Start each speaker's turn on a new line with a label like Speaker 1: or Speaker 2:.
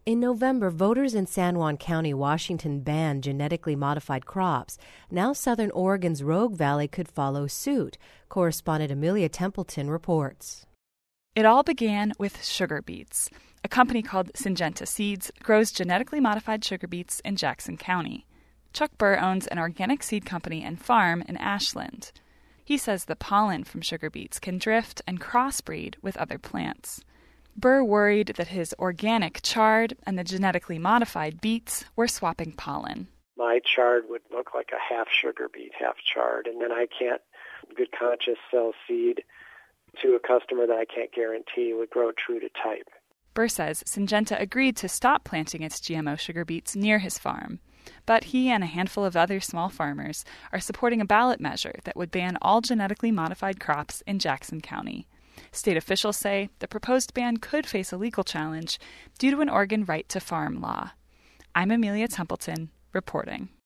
Speaker 1: In November, voters in San Juan County, Washington banned genetically modified crops. Now Southern Oregon's Rogue Valley could follow suit. Correspondent Amelia Templeton reports.
Speaker 2: It all began with sugar beets. A company called Syngenta Seeds grows genetically modified sugar beets in Jackson County. Chuck Burr owns an organic seed company and farm in Ashland. He says the pollen from sugar beets can drift and crossbreed with other plants. Burr worried that his organic chard and the genetically modified beets were swapping pollen.
Speaker 3: My chard would look like a half sugar beet, half chard, and then I can't, good conscience, sell seed to a customer that I can't guarantee would grow true to type.
Speaker 2: Burr says Syngenta agreed to stop planting its GMO sugar beets near his farm. But he and a handful of other small farmers are supporting a ballot measure that would ban all genetically modified crops in Jackson County. State officials say the proposed ban could face a legal challenge due to an Oregon right to farm law. I'm Amelia Templeton, reporting.